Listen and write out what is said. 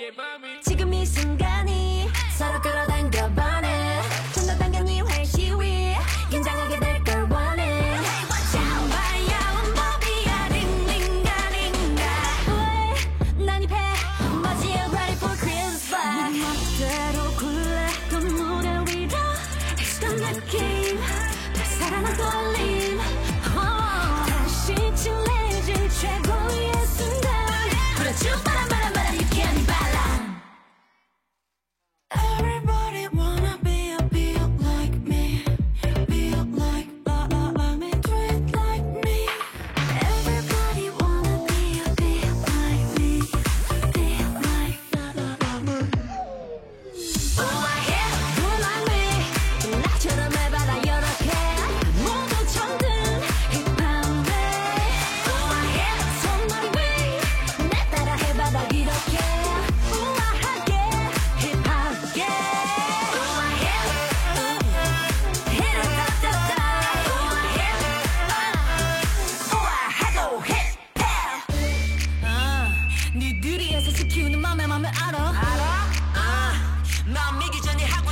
지금 이 순간이 서로 끌어당겨 보내 좀더 당겨 네 활시 위 긴장하게 될 걸 원해 장바야운 법이야 링링가링가 왜 난입해 마치 you're ready for Christmas 네 멋대로 굴래 또 무대 위로 했던 느낌 날 사랑한 떨림 다시 칠해질 최고의 순간 그렇죠 바람바람바람 유쾌한 발람 Everybody wanna be a like me like me do it like me Everybody wanna be a like me like 우아해 do like me 나처럼 해봐라 이렇게 모두 정든 힙합에 우아해 손머리 위 내 따라 해봐라 이렇게 우아하게 힙합게 우아해 히라따따따 우아해 우아하고 힙합 니들이 해서 시키는 맘에 알아? 난 미기 전에 하고